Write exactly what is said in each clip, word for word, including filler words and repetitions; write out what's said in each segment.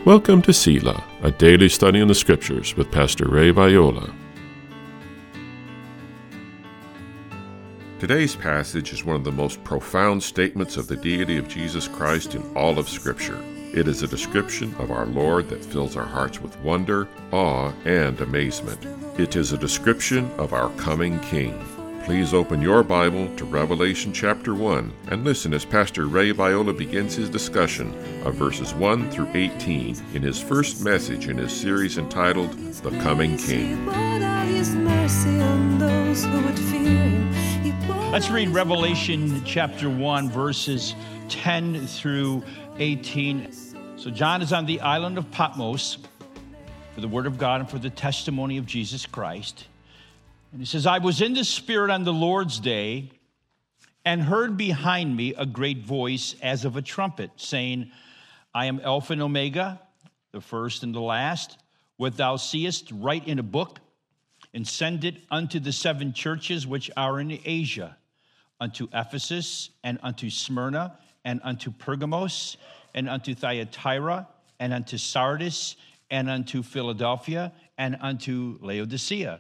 Welcome to Selah, a daily study in the Scriptures with Pastor Ray Viola. Today's passage is one of the most profound statements of the deity of Jesus Christ in all of Scripture. It is a description of our Lord that fills our hearts with wonder, awe, and amazement. It is a description of our coming King. Please open your Bible to Revelation chapter one and listen as Pastor Ray Viola begins his discussion of verses one through eighteen in his first message in his series entitled The Coming King. Let's read Revelation chapter one, verses ten through eighteen. So John is on the island of Patmos for the word of God and for the testimony of Jesus Christ. And he says, I was in the Spirit on the Lord's day and heard behind me a great voice as of a trumpet, saying, I am Alpha and Omega, the first and the last. What thou seest, write in a book, and send it unto the seven churches which are in Asia, unto Ephesus, and unto Smyrna, and unto Pergamos, and unto Thyatira, and unto Sardis, and unto Philadelphia, and unto Laodicea.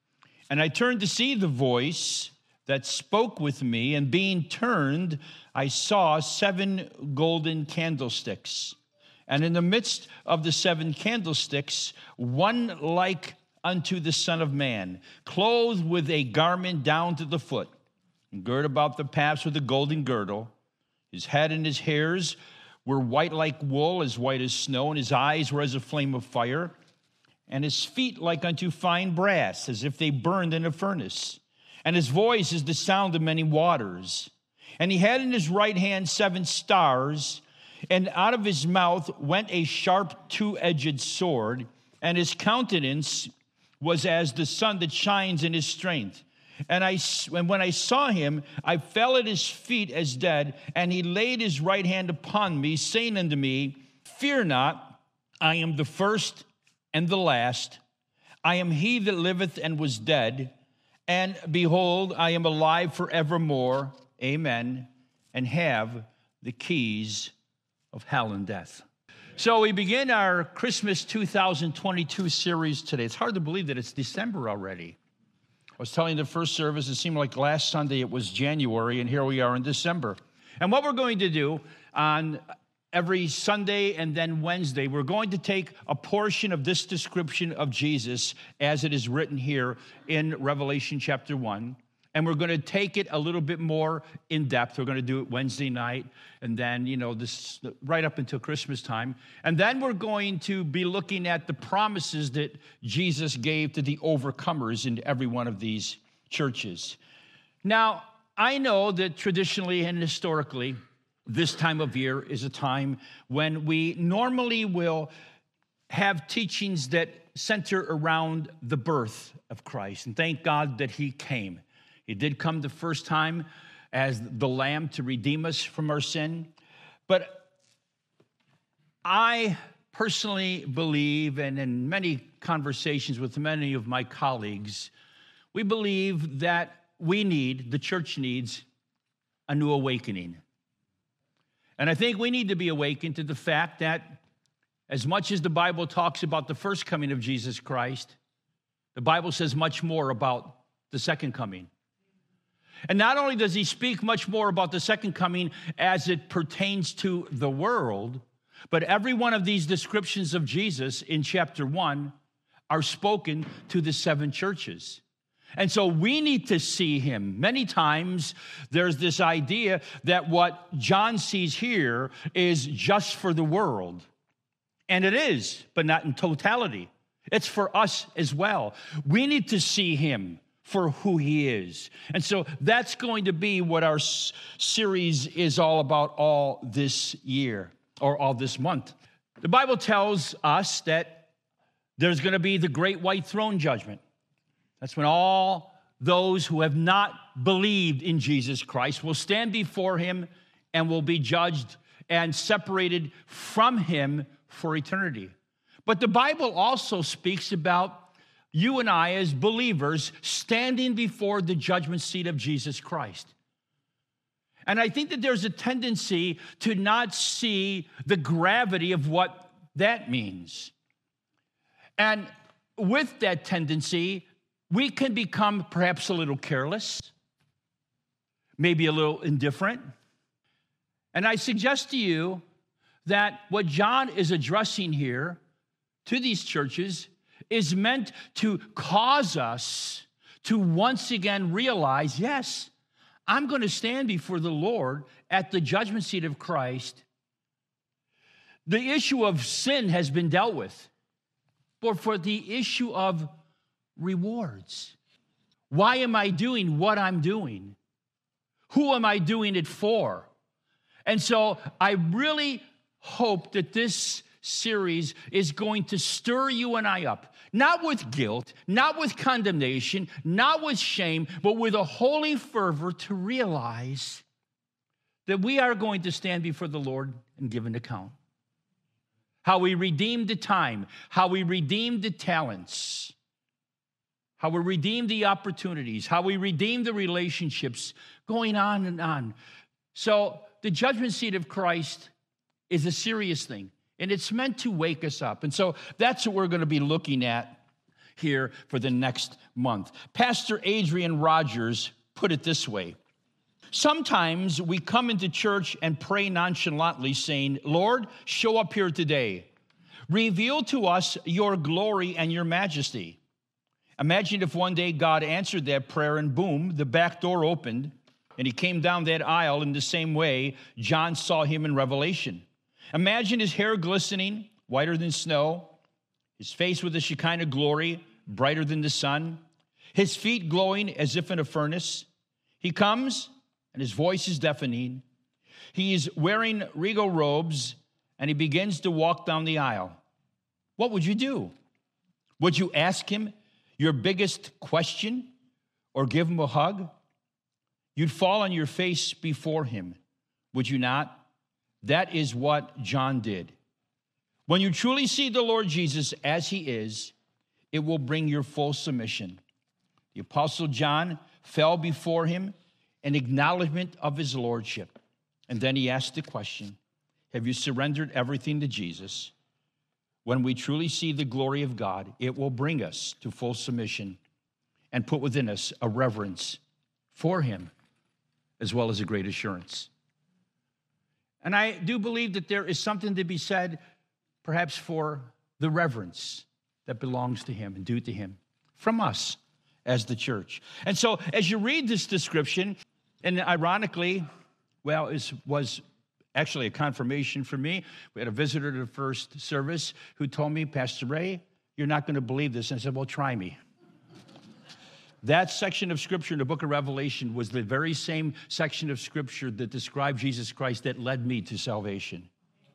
And I turned to see the voice that spoke with me, and being turned, I saw seven golden candlesticks. And in the midst of the seven candlesticks, one like unto the Son of Man, clothed with a garment down to the foot, and girt about the paps with a golden girdle. His head and his hairs were white like wool, as white as snow, and his eyes were as a flame of fire. And his feet like unto fine brass, as if they burned in a furnace. And his voice is the sound of many waters. And he had in his right hand seven stars, and out of his mouth went a sharp two-edged sword, and his countenance was as the sun that shines in his strength. And I, and when I saw him, I fell at his feet as dead, and he laid his right hand upon me, saying unto me, Fear not, I am the first and the last. I am he that liveth and was dead, and behold, I am alive forevermore. Amen. And have the keys of hell and death. So we begin our Christmas two thousand twenty-two series today. It's hard to believe that it's December already. I was telling the first service, it seemed like last Sunday it was January, and here we are in December. And what we're going to do on every Sunday and then Wednesday, we're going to take a portion of this description of Jesus as it is written here in Revelation chapter one, and we're going to take it a little bit more in depth. We're going to do it Wednesday night, and then, you know, this right up until Christmas time. And then we're going to be looking at the promises that Jesus gave to the overcomers in every one of these churches. Now, I know that traditionally and historically, this time of year is a time when we normally will have teachings that center around the birth of Christ. And thank God that he came. He did come the first time as the Lamb to redeem us from our sin. But I personally believe, and in many conversations with many of my colleagues, we believe that we need, the church needs, a new awakening. And I think we need to be awakened to the fact that as much as the Bible talks about the first coming of Jesus Christ, the Bible says much more about the second coming. And not only does he speak much more about the second coming as it pertains to the world, but every one of these descriptions of Jesus in chapter one are spoken to the seven churches. And so we need to see him. Many times there's this idea that what John sees here is just for the world. And it is, but not in totality. It's for us as well. We need to see him for who he is. And so that's going to be what our s- series is all about all this year, or all this month. The Bible tells us that there's going to be the great white throne judgment. That's when all those who have not believed in Jesus Christ will stand before him and will be judged and separated from him for eternity. But the Bible also speaks about you and I as believers standing before the judgment seat of Jesus Christ. And I think that there's a tendency to not see the gravity of what that means. And with that tendency, we can become perhaps a little careless, maybe a little indifferent. And I suggest to you that what John is addressing here to these churches is meant to cause us to once again realize, yes, I'm going to stand before the Lord at the judgment seat of Christ. The issue of sin has been dealt with, but for the issue of rewards. Why am I doing what I'm doing? Who am I doing it for? And so I really hope that this series is going to stir you and I up, not with guilt, not with condemnation, not with shame, but with a holy fervor to realize that we are going to stand before the Lord and give an account. How we redeemed the time, how we redeemed the talents, how we redeemed the opportunities, how we redeemed the relationships, going on and on. So the judgment seat of Christ is a serious thing, and it's meant to wake us up. And so that's what we're going to be looking at here for the next month. Pastor Adrian Rogers put it this way: sometimes we come into church and pray nonchalantly, saying, Lord, show up here today. Reveal to us your glory and your majesty. Imagine if one day God answered that prayer and boom, the back door opened and he came down that aisle in the same way John saw him in Revelation. Imagine his hair glistening, whiter than snow, his face with a Shekinah glory, brighter than the sun, his feet glowing as if in a furnace. He comes, and his voice is deafening. He is wearing regal robes, and he begins to walk down the aisle. What would you do? Would you ask him your biggest question or give him a hug? You'd fall on your face before him, would you not? That is what John did. When you truly see the Lord Jesus as he is, it will bring your full submission. The Apostle John fell before him in acknowledgement of his lordship. And then he asked the question, have you surrendered everything to Jesus? When we truly see the glory of God, it will bring us to full submission and put within us a reverence for him, as well as a great assurance. And I do believe that there is something to be said, perhaps for the reverence that belongs to him and due to him from us as the church. And so as you read this description, and ironically, well, it was actually a confirmation for me. We had a visitor to the first service who told me, Pastor Ray, you're not going to believe this. And I said, well, try me. That section of Scripture in the book of Revelation was the very same section of Scripture that described Jesus Christ that led me to salvation.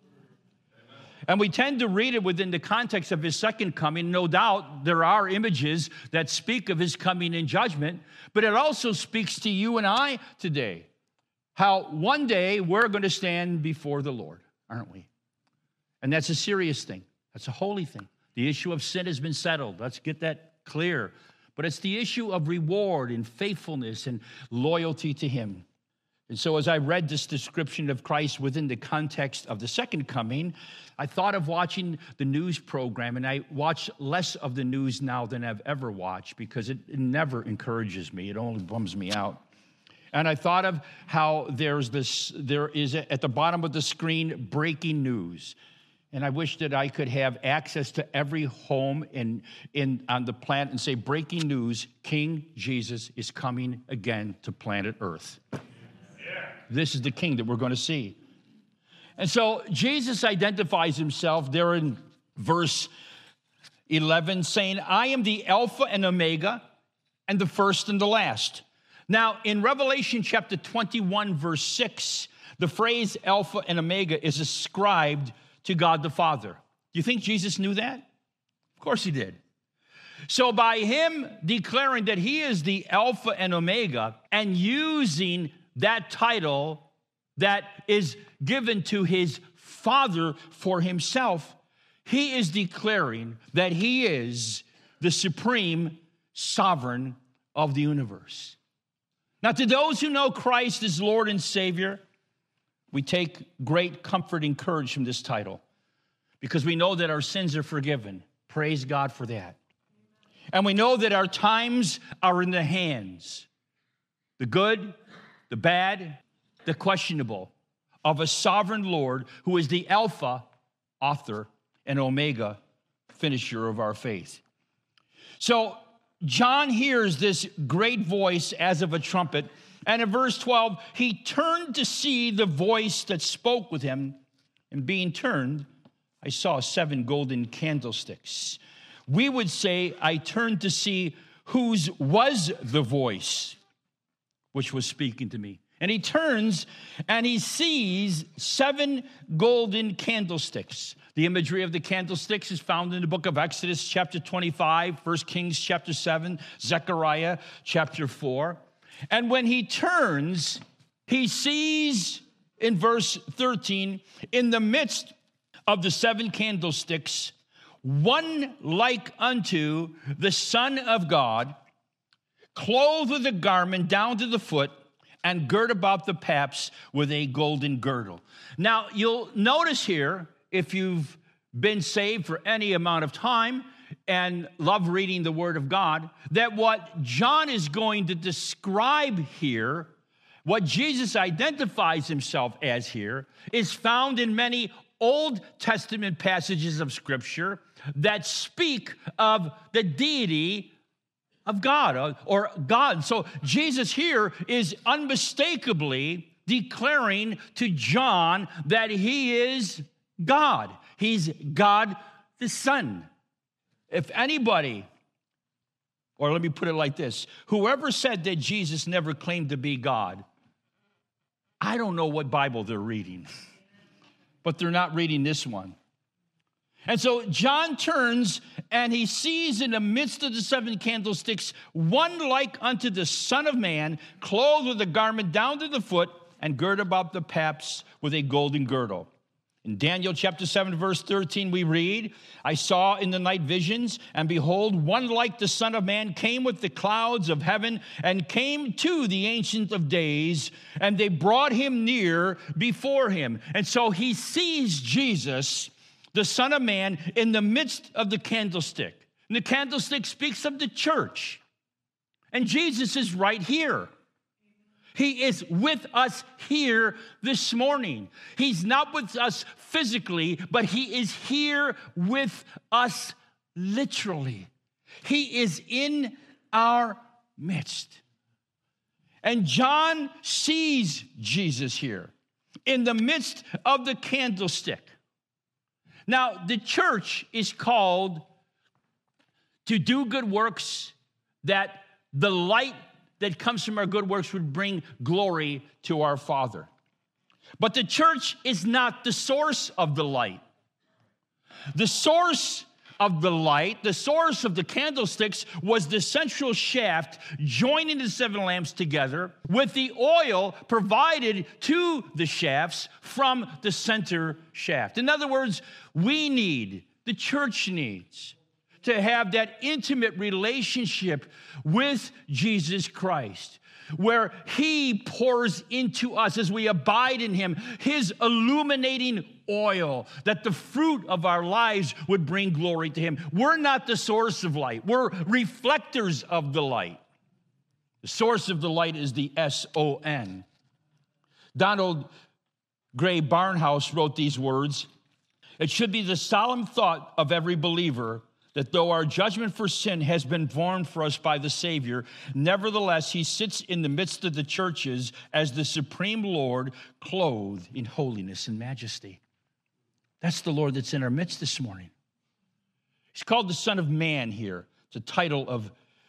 And we tend to read it within the context of his second coming. No doubt there are images that speak of his coming in judgment, but it also speaks to you and I today. How one day we're going to stand before the Lord, aren't we? And that's a serious thing. That's a holy thing. The issue of sin has been settled. Let's get that clear. But it's the issue of reward and faithfulness and loyalty to him. And so as I read this description of Christ within the context of the second coming, I thought of watching the news program, and I watch less of the news now than I've ever watched because it, it never encourages me. It only bums me out. And I thought of how there's this, there is at the bottom of the screen, breaking news. And I wish that I could have access to every home in, in, on the planet and say, breaking news, King Jesus is coming again to planet Earth. Yeah. This is the king that we're going to see. And so Jesus identifies himself there in verse eleven, saying, I am the Alpha and Omega, and the first and the last. Now, in Revelation chapter twenty-one, verse six, the phrase Alpha and Omega is ascribed to God the Father. Do you think Jesus knew that? Of course he did. So by him declaring that he is the Alpha and Omega and using that title that is given to his Father for himself, he is declaring that he is the supreme sovereign of the universe. Now, to those who know Christ as Lord and Savior, we take great comfort and courage from this title because we know that our sins are forgiven. Praise God for that. And we know that our times are in the hands, the good, the bad, the questionable, of a sovereign Lord who is the Alpha, author, and Omega, finisher of our faith. So John hears this great voice as of a trumpet, and in verse twelve, he turned to see the voice that spoke with him, and being turned, I saw seven golden candlesticks. We would say, I turned to see whose was the voice which was speaking to me. And he turns and he sees seven golden candlesticks. The imagery of the candlesticks is found in the book of Exodus chapter twenty-five, First Kings chapter seven, Zechariah chapter four. And when he turns, he sees in verse thirteen, in the midst of the seven candlesticks, one like unto the Son of God, clothed with a garment down to the foot, and girt about the paps with a golden girdle. Now, you'll notice here, if you've been saved for any amount of time and love reading the Word of God, that what John is going to describe here, what Jesus identifies himself as here, is found in many Old Testament passages of Scripture that speak of the deity of God or God. So Jesus here is unmistakably declaring to John that he is God. He's God the Son. If anybody, or let me put it like this, whoever said that Jesus never claimed to be God, I don't know what Bible they're reading, but they're not reading this one. And so John turns and he sees in the midst of the seven candlesticks one like unto the Son of Man, clothed with a garment down to the foot, and girt about the paps with a golden girdle. In Daniel chapter seven, verse thirteen, we read, I saw in the night visions, and behold, one like the Son of Man came with the clouds of heaven, and came to the Ancient of Days, and they brought him near before him. And so he sees Jesus, the Son of Man, in the midst of the candlestick. And the candlestick speaks of the church. And Jesus is right here. He is with us here this morning. He's not with us physically, but he is here with us literally. He is in our midst. And John sees Jesus here in the midst of the candlestick. Now, the church is called to do good works, that the light that comes from our good works would bring glory to our Father. But the church is not the source of the light. The source of the light, the source of the candlesticks, was the central shaft joining the seven lamps together with the oil provided to the shafts from the center shaft. In other words, we need, the church needs, to have that intimate relationship with Jesus Christ, where he pours into us as we abide in him, his illuminating oil, that the fruit of our lives would bring glory to him. We're not the source of light. We're reflectors of the light. The source of the light is the S O N. Donald Gray Barnhouse wrote these words, "It should be the solemn thought of every believer that though our judgment for sin has been borne for us by the Savior, nevertheless he sits in the midst of the churches as the supreme Lord, clothed in holiness and majesty." That's the Lord that's in our midst this morning. He's called the Son of Man here. It's a title of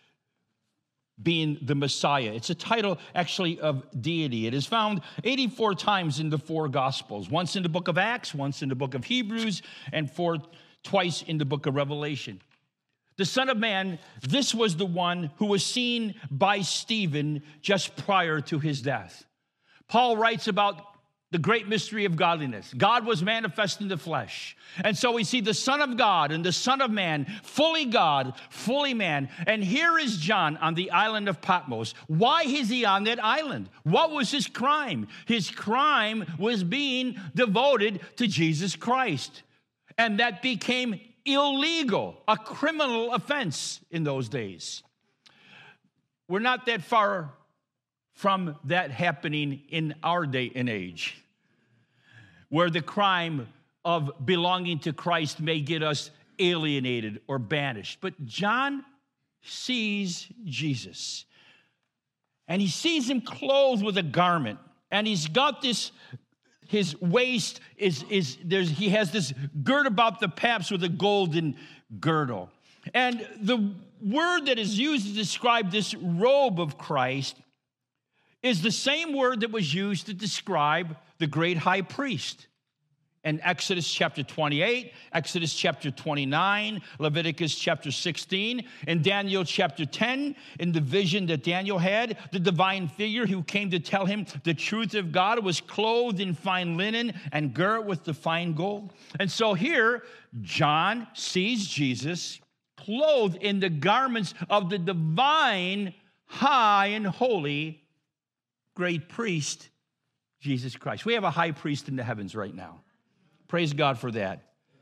being the Messiah. It's a title actually of deity. It is found eighty-four times in the four Gospels, once in the book of Acts, once in the book of Hebrews, and four twice in the book of Revelation. The Son of Man, this was the one who was seen by Stephen just prior to his death. Paul writes about the great mystery of godliness. God was manifest in the flesh. And so we see the Son of God and the Son of Man, fully God, fully man. And here is John on the island of Patmos. Why is he on that island? What was his crime? His crime was being devoted to Jesus Christ. And that became illegal, a criminal offense in those days. We're not that far from that happening in our day and age, where the crime of belonging to Christ may get us alienated or banished. But John sees Jesus, and he sees him clothed with a garment, and he's got this, his waist is, is there's, he has this gird about the paps with a golden girdle. And the word that is used to describe this robe of Christ is the same word that was used to describe the great high priest. In Exodus chapter twenty-eight, Exodus chapter twenty-nine, Leviticus chapter sixteen, in Daniel chapter ten, in the vision that Daniel had, the divine figure who came to tell him the truth of God was clothed in fine linen and girt with the fine gold. And so here, John sees Jesus clothed in the garments of the divine, high and holy great priest, Jesus Christ. We have a high priest in the heavens right now. Praise God for that.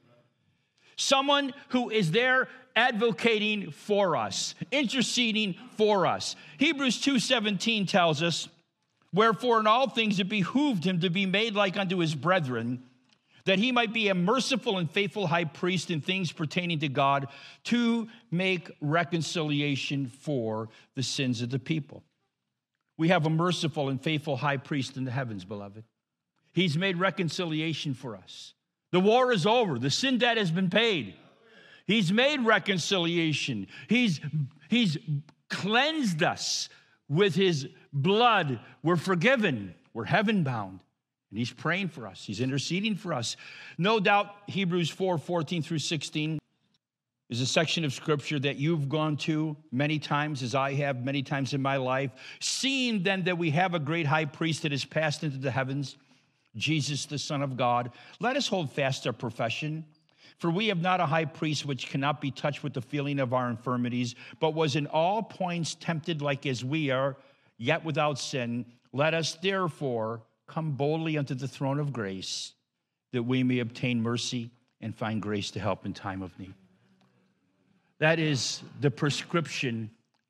Someone who is there advocating for us, interceding for us. Hebrews two seventeen tells us, wherefore in all things it behooved him to be made like unto his brethren, that he might be a merciful and faithful high priest in things pertaining to God, to make reconciliation for the sins of the people. We have a merciful and faithful high priest in the heavens, beloved. He's made reconciliation for us. The war is over. The sin debt has been paid. He's made reconciliation. He's, he's cleansed us with his blood. We're forgiven. We're heaven bound. And he's praying for us. He's interceding for us. No doubt Hebrews four, fourteen through sixteen is a section of scripture that you've gone to many times, as I have many times in my life. Seeing then that we have a great high priest that has passed into the heavens, Jesus, the Son of God, let us hold fast our profession. For we have not a high priest which cannot be touched with the feeling of our infirmities, but was in all points tempted like as we are, yet without sin. Let us therefore come boldly unto the throne of grace, that we may obtain mercy and find grace to help in time of need. That is the prescription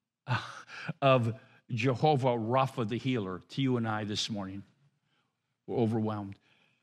of Jehovah Rapha, the healer, to you and I this morning. We're overwhelmed.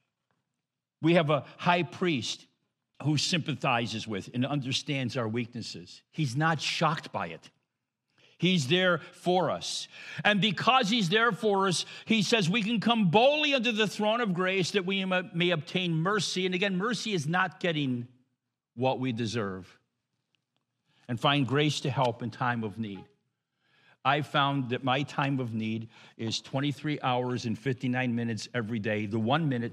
We have a high priest who sympathizes with and understands our weaknesses. He's not shocked by it. He's there for us. And because he's there for us, he says we can come boldly unto the throne of grace that we may obtain mercy. And again, mercy is not getting what we deserve. And find grace to help in time of need. I found that my time of need is twenty-three hours and fifty-nine minutes every day. The one minute,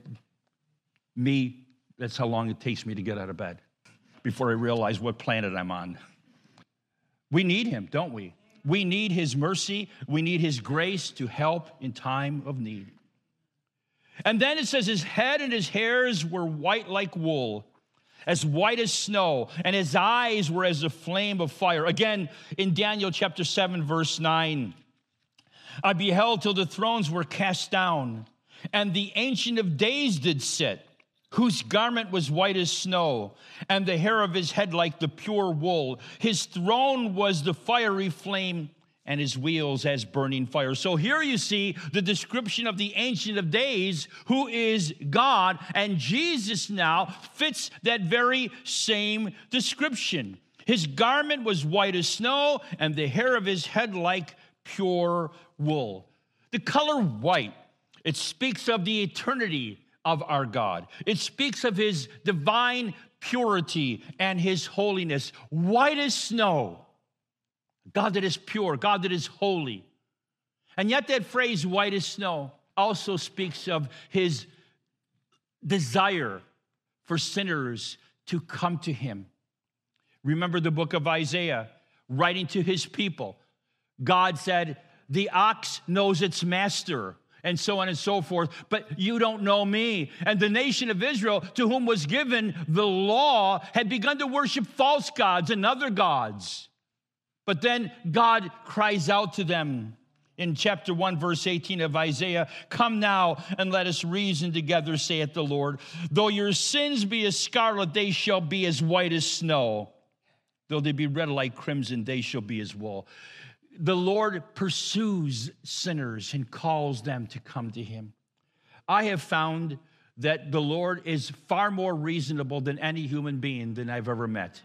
me, that's how long it takes me to get out of bed before I realize what planet I'm on. We need him, don't we? We need his mercy. We need his grace to help in time of need. And then it says his head and his hairs were white like wool, as white as snow, and his eyes were as a flame of fire. Again, in Daniel chapter seven, verse nine, I beheld till the thrones were cast down, and the Ancient of Days did sit, whose garment was white as snow, and the hair of his head like the pure wool. His throne was the fiery flame, and his wheels as burning fire. So here you see the description of the Ancient of Days, who is God, and Jesus now fits that very same description. His garment was white as snow, and the hair of his head like pure wool. The color white, it speaks of the eternity of our God. It speaks of his divine purity and his holiness. White as snow. God that is pure, God that is holy. And yet that phrase, white as snow, also speaks of his desire for sinners to come to him. Remember the book of Isaiah, writing to his people. God said, the ox knows its master, and so on and so forth, but you don't know me. And the nation of Israel, to whom was given the law, had begun to worship false gods and other gods. But then God cries out to them In chapter one, verse eighteen of Isaiah, come now and let us reason together, saith the Lord. Though your sins be as scarlet, they shall be as white as snow. Though they be red like crimson, they shall be as wool. The Lord pursues sinners and calls them to come to him. I have found that the Lord is far more reasonable than any human being than I've ever met.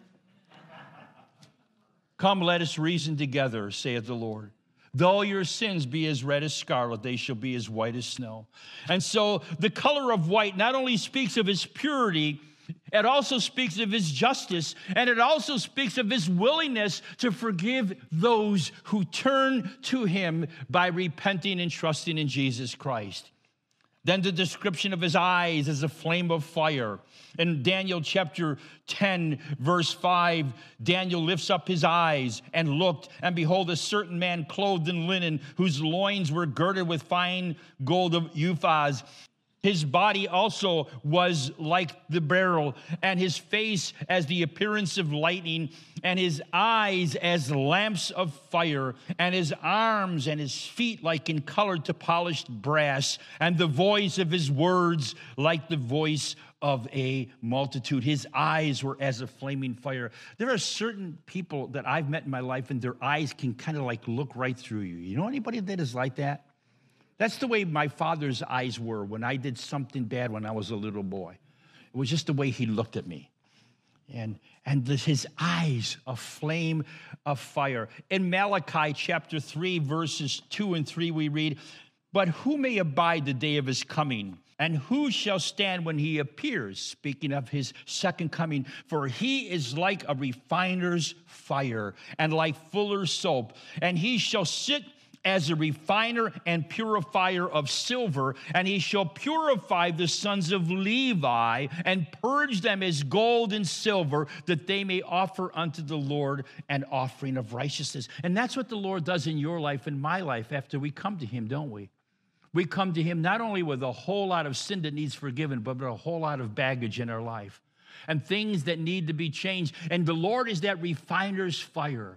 Come, let us reason together, saith the Lord. Though your sins be as red as scarlet, they shall be as white as snow. And so the color of white not only speaks of his purity, it also speaks of his justice, and it also speaks of his willingness to forgive those who turn to him by repenting and trusting in Jesus Christ. Then the description of his eyes as a flame of fire. In Daniel chapter ten, verse five, Daniel lifts up his eyes and looked, and behold, a certain man clothed in linen, whose loins were girded with fine gold of Uphaz. His body also was like the beryl, and his face as the appearance of lightning, and his eyes as lamps of fire, and his arms and his feet like in color to polished brass, and the voice of his words like the voice of a multitude. His eyes were as a flaming fire. There are certain people that I've met in my life, and their eyes can kind of like look right through you. You know anybody that is like that? That's the way my father's eyes were when I did something bad when I was a little boy. It was just the way he looked at me. And, and the, his eyes, a flame of fire. In Malachi chapter three, verses two and three, we read, but who may abide the day of his coming? And who shall stand when he appears? Speaking of his second coming, for he is like a refiner's fire and like fuller's soap. And he shall sit as a refiner and purifier of silver, and he shall purify the sons of Levi and purge them as gold and silver, that they may offer unto the Lord an offering of righteousness. And that's what the Lord does in your life and my life after we come to him, don't we? We come to him not only with a whole lot of sin that needs forgiven, but with a whole lot of baggage in our life and things that need to be changed. And the Lord is that refiner's fire.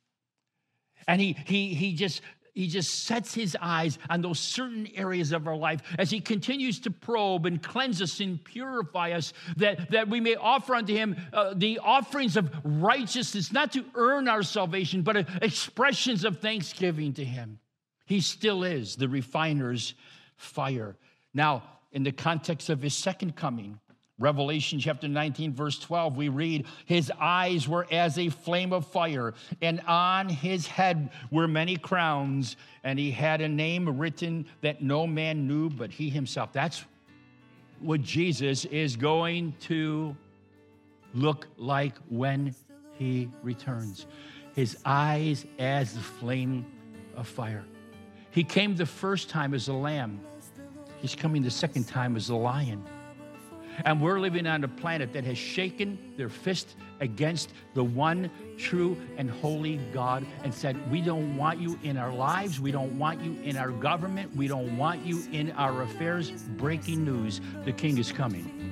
And he, he, he just... He just sets his eyes on those certain areas of our life as he continues to probe and cleanse us and purify us, that, that we may offer unto him uh, the offerings of righteousness, not to earn our salvation, but uh, expressions of thanksgiving to him. He still is the refiner's fire. Now, in the context of his second coming, Revelation chapter nineteen, verse twelve, we read, his eyes were as a flame of fire, and on his head were many crowns, and he had a name written that no man knew but he himself. That's what Jesus is going to look like when he returns. His eyes as the flame of fire. He came the first time as a lamb. He's coming the second time as a lion. And we're living on a planet that has shaken their fist against the one true and holy God and said, we don't want you in our lives. We don't want you in our government. We don't want you in our affairs. Breaking news, the king is coming.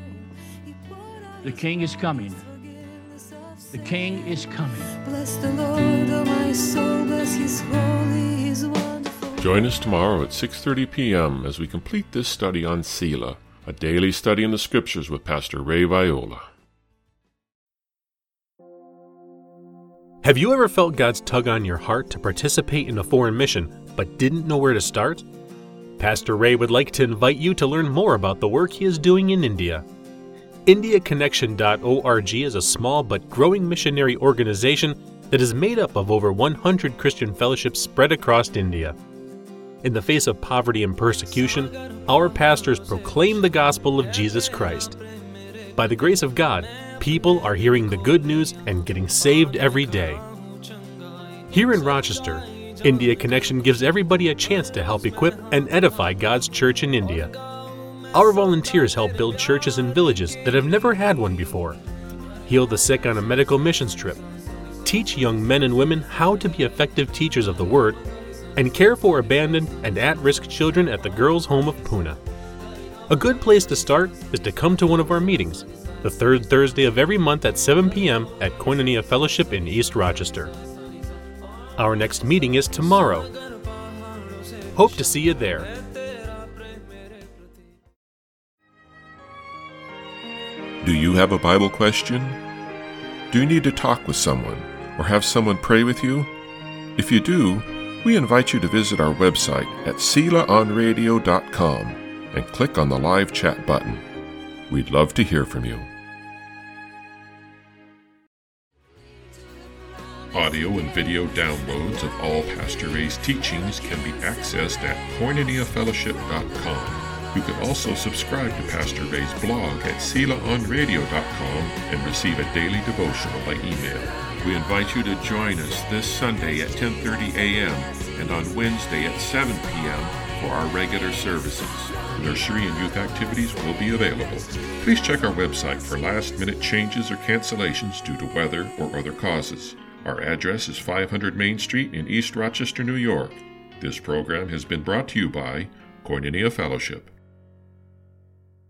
The king is coming. The king is coming. Bless the Lord, oh my soul, bless his holy, his wonderful. Join us tomorrow at six thirty p.m. as we complete this study on Selah, a daily study in the Scriptures with Pastor Ray Viola. Have you ever felt God's tug on your heart to participate in a foreign mission, but didn't know where to start? Pastor Ray would like to invite you to learn more about the work he is doing in India. India Connection dot org is a small but growing missionary organization that is made up of over one hundred Christian fellowships spread across India. In the face of poverty and persecution, our pastors proclaim the gospel of Jesus Christ. By the grace of God, people are hearing the good news and getting saved every day. Here in Rochester, India Connection gives everybody a chance to help equip and edify God's church in India. Our volunteers help build churches in villages that have never had one before, heal the sick on a medical missions trip, teach young men and women how to be effective teachers of the Word, and care for abandoned and at-risk children at the Girls' Home of Pune. A good place to start is to come to one of our meetings, the third Thursday of every month at seven p.m. at Koinonia Fellowship in East Rochester. Our next meeting is tomorrow. Hope to see you there. Do you have a Bible question? Do you need to talk with someone or have someone pray with you? If you do, we invite you to visit our website at sela on radio dot com and click on the live chat button. We'd love to hear from you. Audio and video downloads of all Pastor Ray's teachings can be accessed at koinonia fellowship dot com. You can also subscribe to Pastor Ray's blog at sela on radio dot com and receive a daily devotional by email. We invite you to join us this Sunday at ten thirty a.m. and on Wednesday at seven p.m. for our regular services. Nursery and youth activities will be available. Please check our website for last-minute changes or cancellations due to weather or other causes. Our address is five hundred Main Street in East Rochester, New York. This program has been brought to you by Koinonia Fellowship.